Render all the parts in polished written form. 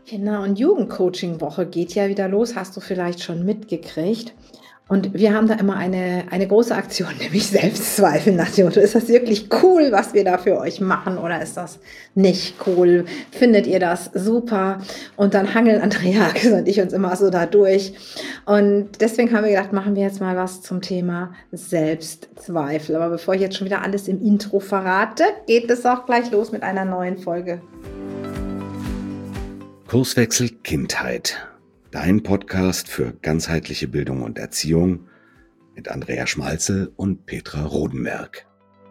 Kinder- und Jugendcoaching-Woche geht ja wieder los, hast du vielleicht schon mitgekriegt. Und wir haben da immer eine große Aktion, nämlich Selbstzweifel nach dem Motto: Ist das wirklich cool, was wir da für euch machen, oder ist das nicht cool? Findet ihr das super? Und dann hangeln Andrea und ich uns immer so da durch. Und deswegen haben wir gedacht, machen wir jetzt mal was zum Thema Selbstzweifel. Aber bevor ich jetzt schon wieder alles im Intro verrate, geht es auch gleich los mit einer neuen Folge. Kurswechsel Kindheit. Dein Podcast für ganzheitliche Bildung und Erziehung mit Andrea Schmalze und Petra Rodenberg.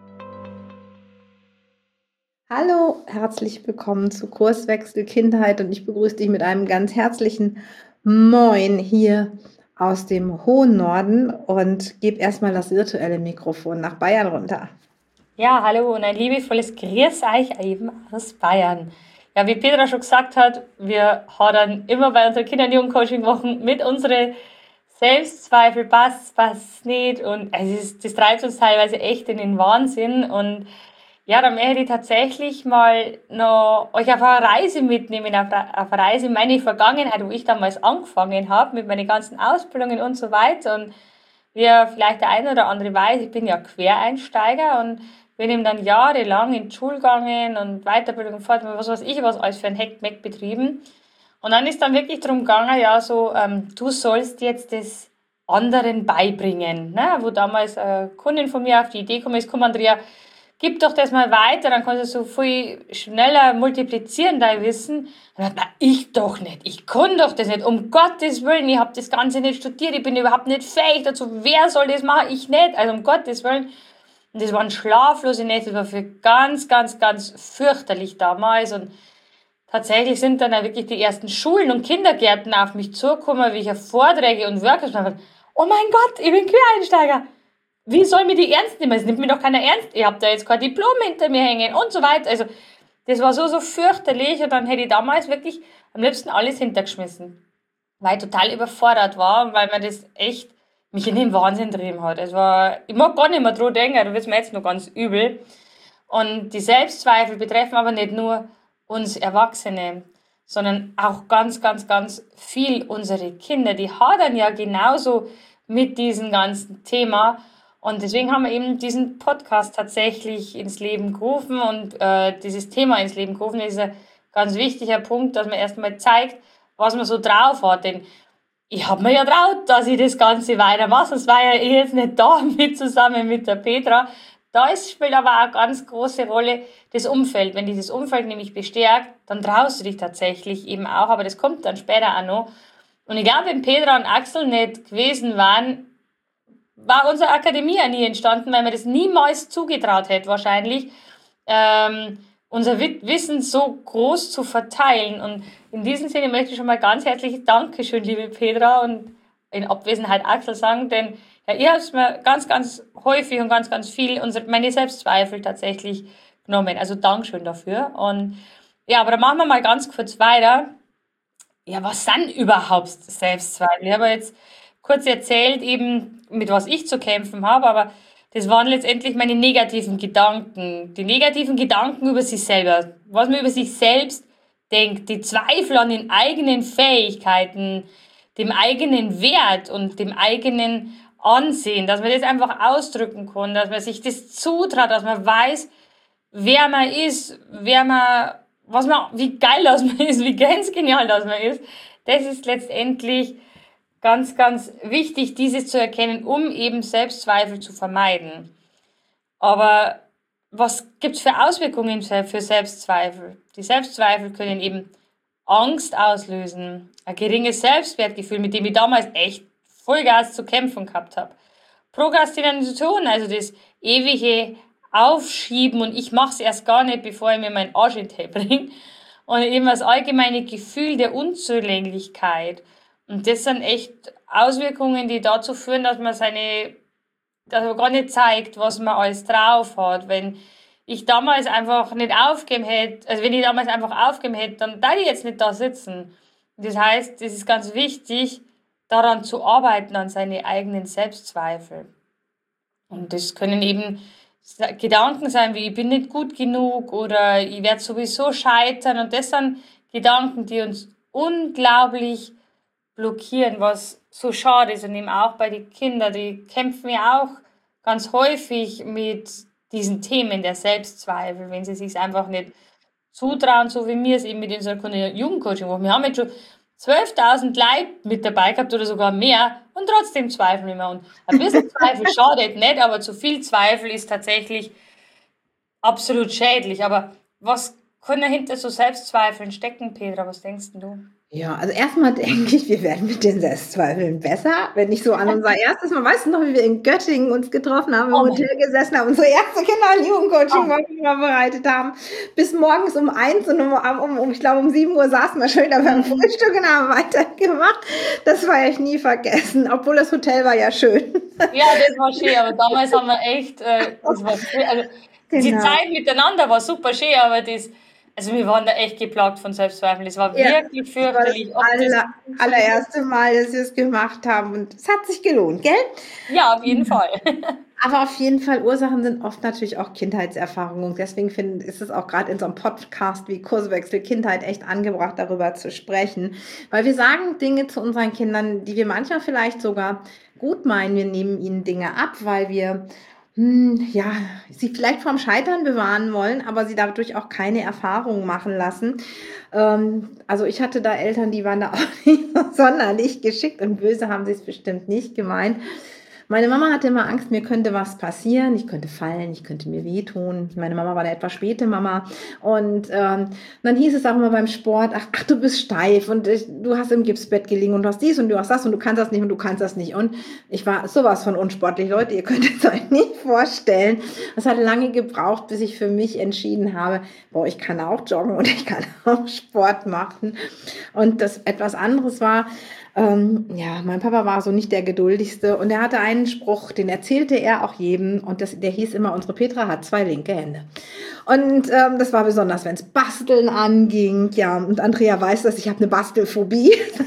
Hallo, herzlich willkommen zu Kurswechsel Kindheit und ich begrüße dich mit einem ganz herzlichen Moin hier aus dem hohen Norden und gebe erstmal das virtuelle Mikrofon nach Bayern runter. Ja, hallo und ein liebevolles Grüß euch eben aus Bayern. Ja, wie Petra schon gesagt hat, wir hadern immer bei unseren Kinder- und Jugendcoaching-Wochen mit unseren Selbstzweifel, passt nicht, und das treibt uns teilweise echt in den Wahnsinn. Und ja, da möchte ich tatsächlich mal noch euch auf eine Reise mitnehmen, auf eine Reise in meine Vergangenheit, wo ich damals angefangen habe mit meinen ganzen Ausbildungen und so weiter. Und wie vielleicht der eine oder andere weiß, ich bin ja Quereinsteiger und bin eben dann jahrelang in die Schule gegangen und Weiterbildung, Fortbildung, was weiß ich, was alles für ein Heckmeck betrieben. Und dann ist dann wirklich darum gegangen, ja, so, du sollst jetzt das anderen beibringen, ne? Wo damals eine Kundin von mir auf die Idee gekommen ist: Komm, Andrea, gib doch das mal weiter, dann kannst du so viel schneller multiplizieren, dein Wissen. Und dann, ich doch nicht, ich kann doch das nicht, um Gottes Willen, ich habe das Ganze nicht studiert, ich bin überhaupt nicht fähig dazu, wer soll das machen, ich nicht, also um Gottes Willen. Und das waren schlaflose Nächte, das war für ganz, ganz, ganz fürchterlich damals. Und tatsächlich sind dann auch wirklich die ersten Schulen und Kindergärten auf mich zugekommen, wie ich auf Vorträge und Workshops mache. Oh mein Gott, ich bin Quereinsteiger. Wie soll mir die ernst nehmen? Es nimmt mir doch keiner ernst. Ich habe da jetzt kein Diplom hinter mir hängen und so weiter. Also das war so fürchterlich, und dann hätte ich damals wirklich am liebsten alles hintergeschmissen, weil ich total überfordert war und weil mir das echt mich in den Wahnsinn getrieben hat. Ich mag gar nicht mehr dran denken, da wird mir jetzt noch ganz übel. Und die Selbstzweifel betreffen aber nicht nur uns Erwachsene, sondern auch ganz, ganz, ganz viel unsere Kinder. Die hadern ja genauso mit diesem ganzen Thema. Und deswegen haben wir eben diesen Podcast tatsächlich ins Leben gerufen und dieses Thema ins Leben gerufen. Das ist ein ganz wichtiger Punkt, dass man erstmal zeigt, was man so drauf hat. Denn ich habe mir ja traut, dass ich das Ganze weitermache. Sonst war ja ich jetzt nicht da mit zusammen mit der Petra. Spielt aber auch eine ganz große Rolle das Umfeld. Wenn dieses Umfeld nämlich bestärkt, dann traust du dich tatsächlich eben auch. Aber das kommt dann später auch noch. Und ich glaube, wenn Petra und Axel nicht gewesen waren, war unsere Akademie ja nie entstanden, weil man das niemals zugetraut hätte wahrscheinlich, unser Wissen so groß zu verteilen. Und in diesem Sinne möchte ich schon mal ganz herzliches Dankeschön, liebe Petra, und in Abwesenheit Axel sagen, denn ja, ihr habt mir ganz, ganz häufig und ganz, ganz viel meine Selbstzweifel tatsächlich genommen. Also Dankeschön dafür. Und ja, aber dann machen wir mal ganz kurz weiter. Ja, was sind überhaupt Selbstzweifel? Ich habe jetzt kurz erzählt, eben mit was ich zu kämpfen habe, aber das waren letztendlich meine negativen Gedanken. Die negativen Gedanken über sich selber, was man über sich selbst denkt, die Zweifel an den eigenen Fähigkeiten, dem eigenen Wert und dem eigenen Ansehen, dass man das einfach ausdrücken kann, dass man sich das zutraut, dass man weiß, wer man ist, wie geil das man ist, wie grenzgenial das man ist. Das ist letztendlich ganz, ganz wichtig, dieses zu erkennen, um eben Selbstzweifel zu vermeiden. Aber was gibt's für Auswirkungen für Selbstzweifel? Die Selbstzweifel können eben Angst auslösen, ein geringes Selbstwertgefühl, mit dem ich damals echt Vollgas zu kämpfen gehabt habe. Prokrastination, also das ewige Aufschieben und ich mache es erst gar nicht, bevor ich mir meinen Arsch in den Tee bringe. Und eben das allgemeine Gefühl der Unzulänglichkeit. Und das sind echt Auswirkungen, die dazu führen, dass man gar nicht zeigt, was man alles drauf hat. Wenn ich damals einfach nicht aufgeben hätte, also wenn ich damals einfach aufgeben hätte, dann würde ich jetzt nicht da sitzen. Das heißt, es ist ganz wichtig, daran zu arbeiten, an seine eigenen Selbstzweifel. Und das können eben Gedanken sein wie: ich bin nicht gut genug oder ich werde sowieso scheitern. Und das sind Gedanken, die uns unglaublich blockieren, was so schade ist. Und eben auch bei den Kindern, die kämpfen ja auch ganz häufig mit diesen Themen der Selbstzweifel, wenn sie sich einfach nicht zutrauen, so wie wir es eben mit unserer Jugendcoaching machen. Wir haben jetzt schon 12.000 Leute mit dabei gehabt oder sogar mehr und trotzdem zweifeln wir immer. Und ein bisschen Zweifel schadet nicht, aber zu viel Zweifel ist tatsächlich absolut schädlich. Aber was kann dahinter so Selbstzweifeln stecken, Petra? Was denkst du? Ja, also erstmal denke ich, wir werden mit den Selbstzweifeln besser, wenn ich so an unser erstes Mal, weißt du noch, wie wir in Göttingen uns getroffen haben, im Hotel gesessen haben, unsere erste Kinder- und Jugendcoaching vorbereitet haben, bis morgens um 1 und ich glaube um 7 Uhr saßen wir schon wieder beim Frühstück und haben weitergemacht. Das war ich nie vergessen, obwohl das Hotel war ja schön. Ja, das war schön, aber damals haben wir echt, das war schön, also die Zeit miteinander war super schön, aber also wir waren da echt geplagt von Selbstzweifeln. Das war wirklich fürchterlich. Das war das allererste Mal, dass wir es gemacht haben und es hat sich gelohnt, gell? Ja, auf jeden Fall. Aber auf jeden Fall, Ursachen sind oft natürlich auch Kindheitserfahrungen. Deswegen ist es auch gerade in so einem Podcast wie Kurswechsel Kindheit echt angebracht, darüber zu sprechen. Weil wir sagen Dinge zu unseren Kindern, die wir manchmal vielleicht sogar gut meinen. Wir nehmen ihnen Dinge ab, weil wir sie vielleicht vom Scheitern bewahren wollen, aber sie dadurch auch keine Erfahrungen machen lassen. Also ich hatte da Eltern, die waren da auch nicht sonderlich geschickt und böse haben sie es bestimmt nicht gemeint. Meine Mama hatte immer Angst, mir könnte was passieren, ich könnte fallen, ich könnte mir wehtun. Meine Mama war eine etwas späte Mama und dann hieß es auch immer beim Sport, ach du bist steif und du hast im Gipsbett gelegen und du hast dies und du hast das und du kannst das nicht und du kannst das nicht. Und ich war sowas von unsportlich, Leute, ihr könnt es euch nicht vorstellen. Es hat lange gebraucht, bis ich für mich entschieden habe, ich kann auch joggen und ich kann auch Sport machen. Und das etwas anderes war, mein Papa war so nicht der geduldigste und er hatte einen Spruch, den erzählte er auch jedem und der hieß immer, unsere Petra hat 2 linke Hände. Und das war besonders, wenn es Basteln anging, ja, und Andrea weiß das, ich habe eine Bastelphobie.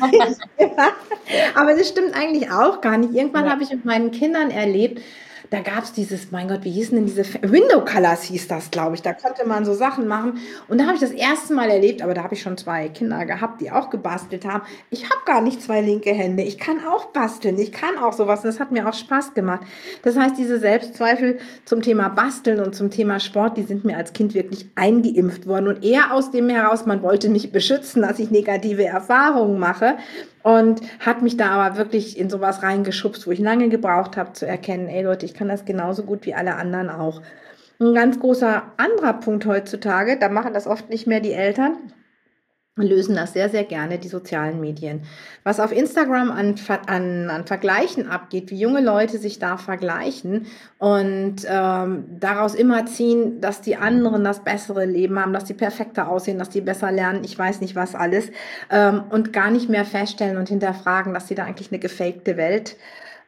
Aber das stimmt eigentlich auch gar nicht. Irgendwann habe ich mit meinen Kindern erlebt, da gab es dieses, mein Gott, wie hießen denn diese Window Colors hieß das, glaube ich. Da konnte man so Sachen machen. Und da habe ich das erste Mal erlebt, aber da habe ich schon 2 Kinder gehabt, die auch gebastelt haben. Ich habe gar nicht 2 linke Hände. Ich kann auch basteln. Ich kann auch sowas. Und das hat mir auch Spaß gemacht. Das heißt, diese Selbstzweifel zum Thema Basteln und zum Thema Sport, die sind mir als Kind wirklich eingeimpft worden. Und eher aus dem heraus, man wollte mich beschützen, dass ich negative Erfahrungen mache. Und hat mich da aber wirklich in sowas reingeschubst, wo ich lange gebraucht habe zu erkennen, ey Leute, ich kann das genauso gut wie alle anderen auch. Ein ganz großer anderer Punkt heutzutage, da machen das oft nicht mehr die Eltern, lösen das sehr, sehr gerne die sozialen Medien. Was auf Instagram an Vergleichen abgeht, wie junge Leute sich da vergleichen und daraus immer ziehen, dass die anderen das bessere Leben haben, dass die perfekter aussehen, dass die besser lernen, ich weiß nicht was alles, und gar nicht mehr feststellen und hinterfragen, dass sie da eigentlich eine gefakte Welt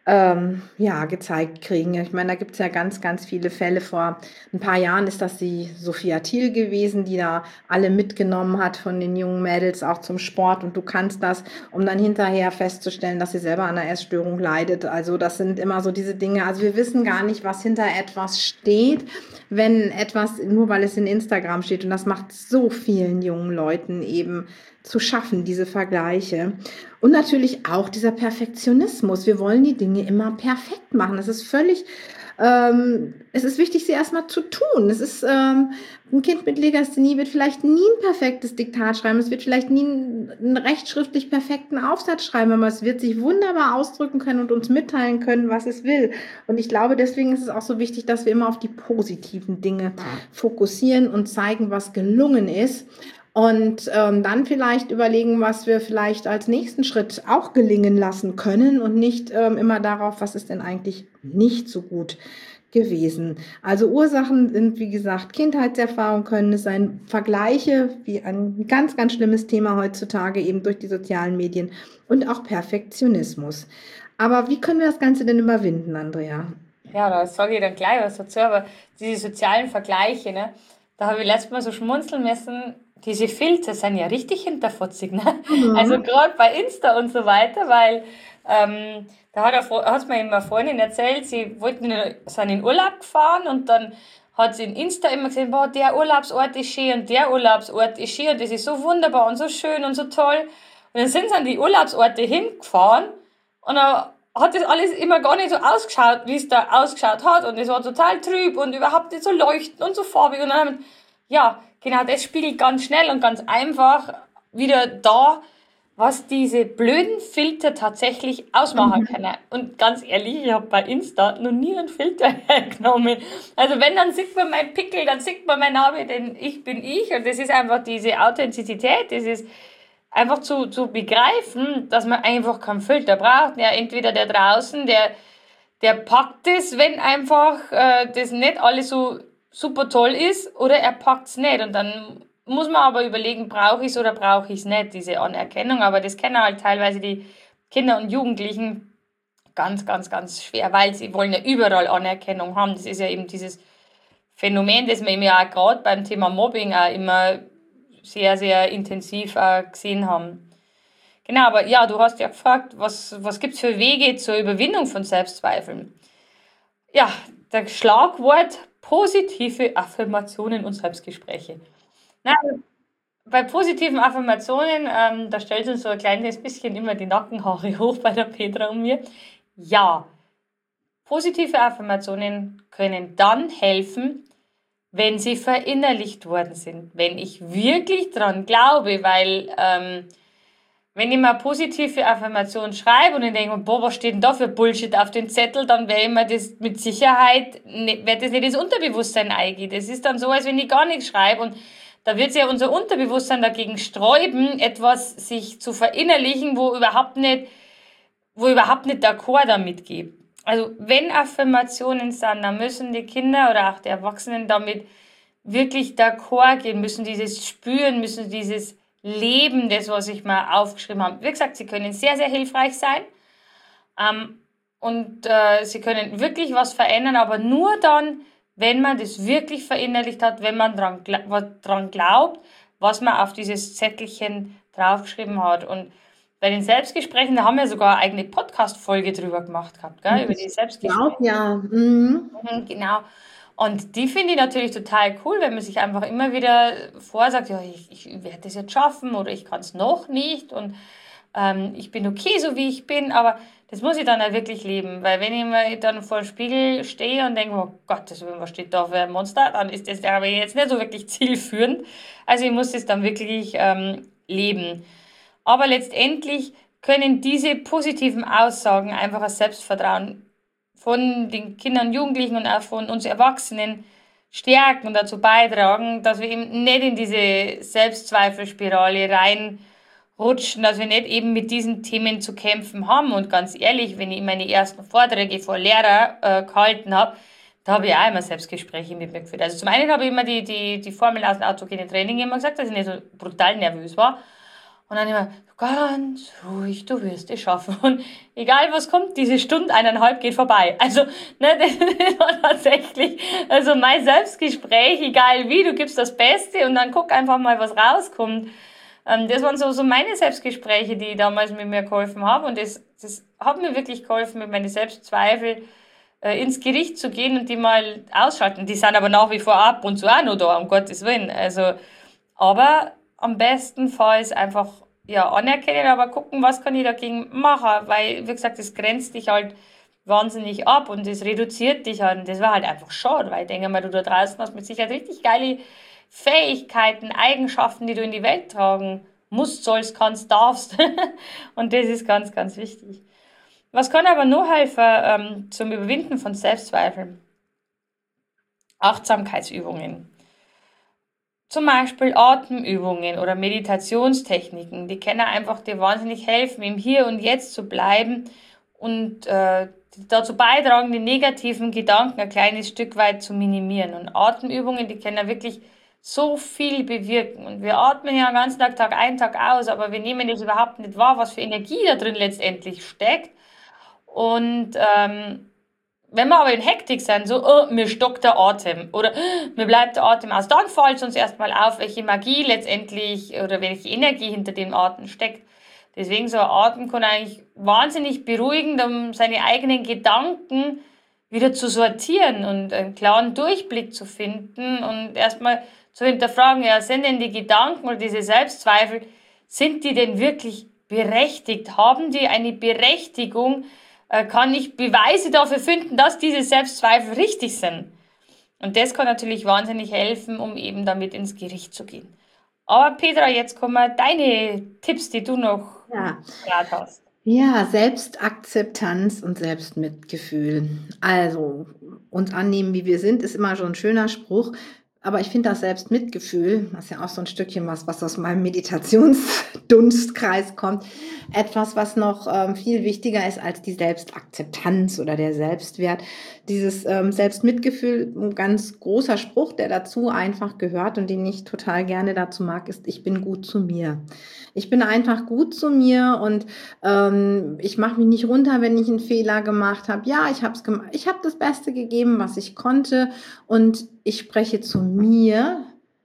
gezeigt kriegen. Ich meine, da gibt es ja ganz, ganz viele Fälle. Vor ein paar Jahren ist das die Sophia Thiel gewesen, die da alle mitgenommen hat von den jungen Mädels auch zum Sport und du kannst das, um dann hinterher festzustellen, dass sie selber an einer Essstörung leidet. Also das sind immer so diese Dinge. Also wir wissen gar nicht, was hinter etwas steht, wenn etwas, nur weil es in Instagram steht, und das macht so vielen jungen Leuten eben zu schaffen, diese Vergleiche. Und natürlich auch dieser Perfektionismus. Wir wollen die Dinge immer perfekt machen. Es ist völlig, es ist wichtig, sie erstmal zu tun. Es ist, ein Kind mit Legasthenie wird vielleicht nie ein perfektes Diktat schreiben. Es wird vielleicht nie einen rechtschriftlich perfekten Aufsatz schreiben, aber es wird sich wunderbar ausdrücken können und uns mitteilen können, was es will. Und ich glaube, deswegen ist es auch so wichtig, dass wir immer auf die positiven Dinge fokussieren und zeigen, was gelungen ist. Und dann vielleicht überlegen, was wir vielleicht als nächsten Schritt auch gelingen lassen können und nicht immer darauf, was ist denn eigentlich nicht so gut gewesen. Also Ursachen sind, wie gesagt, Kindheitserfahrung können es sein, Vergleiche, wie ein ganz, ganz schlimmes Thema heutzutage eben durch die sozialen Medien und auch Perfektionismus. Aber wie können wir das Ganze denn überwinden, Andrea? Ja, da sage ich dann gleich was dazu, aber diese sozialen Vergleiche, ne, da habe ich letztes Mal so schmunzeln müssen, diese Filter sind ja richtig hinterfotzig, ne? Also gerade bei Insta und so weiter, weil da hat's mir immer Freundin erzählt, sind in Urlaub gefahren und dann hat sie in Insta immer gesehen, boah, der Urlaubsort ist schön und der Urlaubsort ist schön und das ist so wunderbar und so schön und so toll. Und dann sind sie an die Urlaubsorte hingefahren und dann hat das alles immer gar nicht so ausgeschaut, wie es da ausgeschaut hat. Und es war total trüb und überhaupt nicht so leuchtend und so farbig. Und dann, ja, genau, das spiegelt ganz schnell und ganz einfach wieder da, was diese blöden Filter tatsächlich ausmachen können. Und ganz ehrlich, ich habe bei Insta noch nie einen Filter hergenommen. Also wenn, dann sieht man meinen Pickel, dann sieht man meinen Namen, denn ich bin ich. Und das ist einfach diese Authentizität, das ist einfach zu begreifen, dass man einfach keinen Filter braucht. Ja, entweder der draußen, der packt es, wenn einfach das nicht alles so super toll ist, oder er packt es nicht. Und dann muss man aber überlegen, brauche ich es oder brauche ich es nicht, diese Anerkennung. Aber das kennen halt teilweise die Kinder und Jugendlichen ganz, ganz, ganz schwer, weil sie wollen ja überall Anerkennung haben. Das ist ja eben dieses Phänomen, das wir eben ja auch gerade beim Thema Mobbing auch immer sehr, sehr intensiv gesehen haben. Genau, aber ja, du hast ja gefragt, was gibt es für Wege zur Überwindung von Selbstzweifeln? Ja, das Schlagwort positive Affirmationen und Selbstgespräche. Na, bei positiven Affirmationen, da stellt uns so ein kleines bisschen immer die Nackenhaare hoch bei der Petra und mir. Ja, positive Affirmationen können dann helfen, wenn sie verinnerlicht worden sind. Wenn ich wirklich dran glaube, weil wenn ich mal positive Affirmationen schreibe und ich denke, boah, was steht denn da für Bullshit auf den Zettel, dann werde ich mir das mit Sicherheit, wird das nicht ins Unterbewusstsein eingehen. Das ist dann so, als wenn ich gar nichts schreibe, und da wird sich ja unser Unterbewusstsein dagegen sträuben, etwas sich zu verinnerlichen, wo überhaupt nicht der Chor damit geht. Also wenn Affirmationen sind, dann müssen die Kinder oder auch die Erwachsenen damit wirklich d'accord gehen, müssen dieses spüren, müssen dieses leben, das, was ich mal aufgeschrieben habe. Wie gesagt, sie können sehr, sehr hilfreich sein, und sie können wirklich was verändern, aber nur dann, wenn man das wirklich verinnerlicht hat, wenn man dran glaubt, was man auf dieses Zettelchen draufgeschrieben hat. Und bei den Selbstgesprächen, da haben wir sogar eine eigene Podcast-Folge drüber gemacht gehabt, gell? Über die Selbstgespräche. Ja. Genau. Und die finde ich natürlich total cool, wenn man sich einfach immer wieder vorsagt, ja, ich werde das jetzt schaffen oder ich kann es noch nicht und ich bin okay, so wie ich bin, aber das muss ich dann auch wirklich leben, weil wenn ich mir dann vor dem Spiegel stehe und denke, oh Gott, was steht da für ein Monster, dann ist das aber jetzt nicht so wirklich zielführend. Also ich muss das dann wirklich leben. Aber letztendlich können diese positiven Aussagen einfach das Selbstvertrauen von den Kindern und Jugendlichen und auch von uns Erwachsenen stärken und dazu beitragen, dass wir eben nicht in diese Selbstzweifelspirale reinrutschen, dass wir nicht eben mit diesen Themen zu kämpfen haben. Und ganz ehrlich, wenn ich meine ersten Vorträge vor Lehrer gehalten habe, da habe ich auch immer Selbstgespräche mit mir geführt. Also zum einen habe ich immer die Formel aus dem autogenen Training immer gesagt, dass ich nicht so brutal nervös war. Und dann immer, ganz ruhig, du wirst es schaffen. Und egal was kommt, diese Stunde 1,5 geht vorbei. Also, ne, das war tatsächlich, also mein Selbstgespräch, egal wie, du gibst das Beste und dann guck einfach mal, was rauskommt. Das waren so meine Selbstgespräche, die damals mit mir geholfen haben. Und das hat mir wirklich geholfen, mit meinen Selbstzweifel ins Gericht zu gehen und die mal ausschalten. Die sind aber nach wie vor ab und zu auch noch da, um Gottes Willen. Also, aber am besten Fall ist einfach, ja, anerkennen, aber gucken, was kann ich dagegen machen, weil, wie gesagt, das grenzt dich halt wahnsinnig ab und das reduziert dich halt, und das war halt einfach schade, weil ich denke mal, du da draußen hast mit Sicherheit richtig geile Fähigkeiten, Eigenschaften, die du in die Welt tragen musst, sollst, kannst, darfst, und das ist ganz, ganz wichtig. Was kann aber nur helfen zum Überwinden von Selbstzweifeln? Achtsamkeitsübungen. Zum Beispiel Atemübungen oder Meditationstechniken, die können einfach dir wahnsinnig helfen, im Hier und Jetzt zu bleiben und dazu beitragen, die negativen Gedanken ein kleines Stück weit zu minimieren. Und Atemübungen, die können wirklich so viel bewirken. Und wir atmen ja den ganzen Tag ein, Tag aus, aber wir nehmen das überhaupt nicht wahr, was für Energie da drin letztendlich steckt. Und wenn wir aber in Hektik sind, so, oh, mir stockt der Atem oder mir bleibt der Atem aus, dann fällt es uns erstmal auf, welche Magie letztendlich oder welche Energie hinter dem Atem steckt. Deswegen so ein Atem kann eigentlich wahnsinnig beruhigend, um seine eigenen Gedanken wieder zu sortieren und einen klaren Durchblick zu finden und erstmal zu hinterfragen, ja, sind denn die Gedanken oder diese Selbstzweifel, sind die denn wirklich berechtigt? Haben die eine Berechtigung? Kann ich Beweise dafür finden, dass diese Selbstzweifel richtig sind? Und das kann natürlich wahnsinnig helfen, um eben damit ins Gericht zu gehen. Aber Petra, jetzt kommen deine Tipps, die du noch parat hast. Ja, Selbstakzeptanz und Selbstmitgefühl. Also, uns annehmen, wie wir sind, ist immer schon ein schöner Spruch. Aber ich finde das Selbstmitgefühl, das ist ja auch so ein Stückchen was aus meinem Meditationsdunstkreis kommt, etwas, was noch viel wichtiger ist als die Selbstakzeptanz oder der Selbstwert. Dieses Selbstmitgefühl, ein ganz großer Spruch, der dazu einfach gehört und den ich total gerne dazu mag, ist: Ich bin gut zu mir. Ich bin einfach gut zu mir und ich mache mich nicht runter, wenn ich einen Fehler gemacht habe. Ja, ich habe das Beste gegeben, was ich konnte, und ich spreche zu mir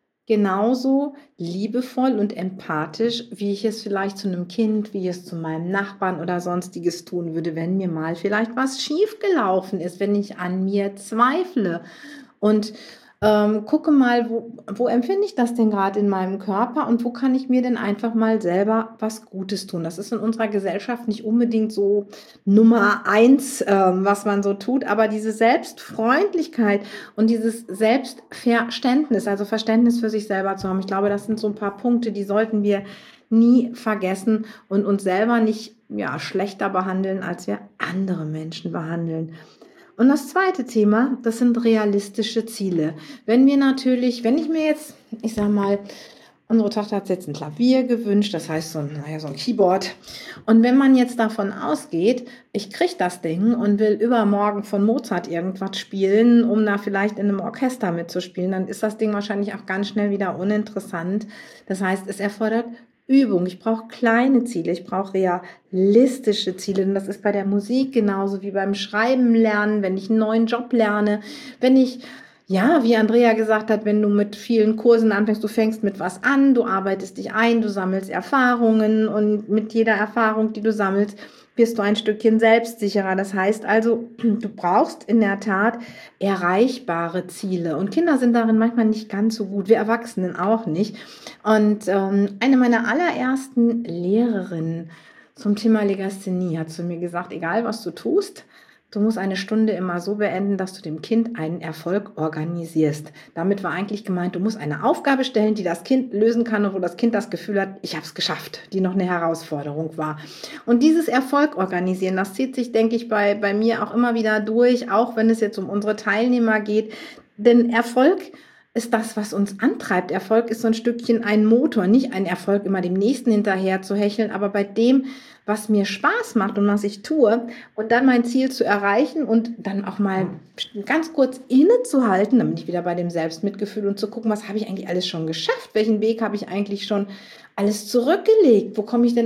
genauso liebevoll und empathisch, wie ich es vielleicht zu einem Kind, wie ich es zu meinem Nachbarn oder sonstiges tun würde, wenn mir mal vielleicht was schiefgelaufen ist, wenn ich an mir zweifle. Und gucke mal, wo empfinde ich das denn gerade in meinem Körper und wo kann ich mir denn einfach mal selber was Gutes tun. Das ist in unserer Gesellschaft nicht unbedingt so Nummer 1, was man so tut, aber diese Selbstfreundlichkeit und dieses Selbstverständnis, also Verständnis für sich selber zu haben, ich glaube, das sind so ein paar Punkte, die sollten wir nie vergessen und uns selber nicht schlechter behandeln, als wir andere Menschen behandeln. Und das zweite Thema, das sind realistische Ziele. Wenn ich mir jetzt, ich sag mal, unsere Tochter hat jetzt ein Klavier gewünscht, das heißt so ein Keyboard. Und wenn man jetzt davon ausgeht, ich kriege das Ding und will übermorgen von Mozart irgendwas spielen, um da vielleicht in einem Orchester mitzuspielen, dann ist das Ding wahrscheinlich auch ganz schnell wieder uninteressant. Das heißt, es erfordert Übung. Ich brauche kleine Ziele, ich brauche realistische Ziele. Und das ist bei der Musik genauso wie beim Schreiben lernen, wenn ich einen neuen Job lerne, wenn ich, wie Andrea gesagt hat, wenn du mit vielen Kursen anfängst, du fängst mit was an, du arbeitest dich ein, du sammelst Erfahrungen und mit jeder Erfahrung, die du sammelst, wirst du ein Stückchen selbstsicherer. Das heißt also, du brauchst in der Tat erreichbare Ziele. Und Kinder sind darin manchmal nicht ganz so gut, wir Erwachsenen auch nicht. Und eine meiner allerersten Lehrerinnen zum Thema Legasthenie hat zu mir gesagt: Egal was du tust, du musst eine Stunde immer so beenden, dass du dem Kind einen Erfolg organisierst. Damit war eigentlich gemeint, du musst eine Aufgabe stellen, die das Kind lösen kann und wo das Kind das Gefühl hat, ich habe es geschafft, die noch eine Herausforderung war. Und dieses Erfolg organisieren, das zieht sich, denke ich, bei mir auch immer wieder durch, auch wenn es jetzt um unsere Teilnehmer geht. Denn Erfolg ist das, was uns antreibt. Erfolg ist so ein Stückchen ein Motor, nicht ein Erfolg, immer dem Nächsten hinterher zu hecheln, aber bei dem, was mir Spaß macht und was ich tue, und dann mein Ziel zu erreichen und dann auch mal ganz kurz innezuhalten, dann bin ich wieder bei dem Selbstmitgefühl, und zu gucken, was habe ich eigentlich alles schon geschafft, welchen Weg habe ich eigentlich schon alles zurückgelegt,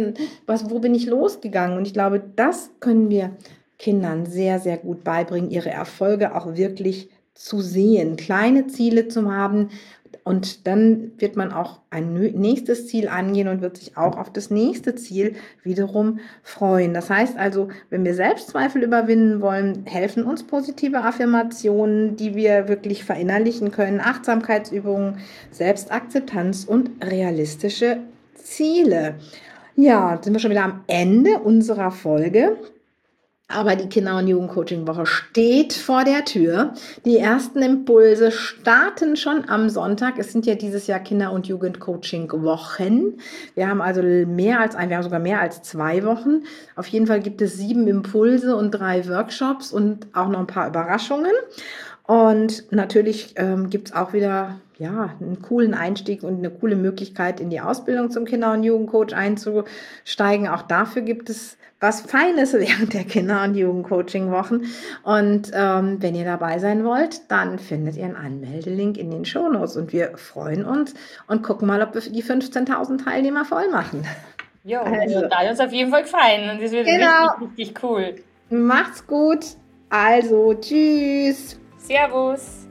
wo bin ich losgegangen? Und ich glaube, das können wir Kindern sehr, sehr gut beibringen, ihre Erfolge auch wirklich zu sehen, kleine Ziele zu haben, und dann wird man auch ein nächstes Ziel angehen und wird sich auch auf das nächste Ziel wiederum freuen. Das heißt also, wenn wir Selbstzweifel überwinden wollen, helfen uns positive Affirmationen, die wir wirklich verinnerlichen können, Achtsamkeitsübungen, Selbstakzeptanz und realistische Ziele. Ja, jetzt sind wir schon wieder am Ende unserer Folge. Aber die Kinder- und Jugendcoaching-Woche steht vor der Tür. Die ersten Impulse starten schon am Sonntag. Es sind ja dieses Jahr Kinder- und Jugendcoaching-Wochen. Wir haben also sogar mehr als 2 Wochen. Auf jeden Fall gibt es 7 Impulse und 3 Workshops und auch noch ein paar Überraschungen. Und natürlich gibt es auch wieder einen coolen Einstieg und eine coole Möglichkeit, in die Ausbildung zum Kinder- und Jugendcoach einzusteigen. Auch dafür gibt es was Feines während der Kinder- und Jugendcoaching-Wochen. Und wenn ihr dabei sein wollt, dann findet ihr einen Anmeldelink in den Shownotes. Und wir freuen uns und gucken mal, ob wir die 15.000 Teilnehmer voll machen. Ja, also, da hat uns auf jeden Fall gefallen und das wird richtig, richtig cool. Macht's gut. Also, tschüss. Servus.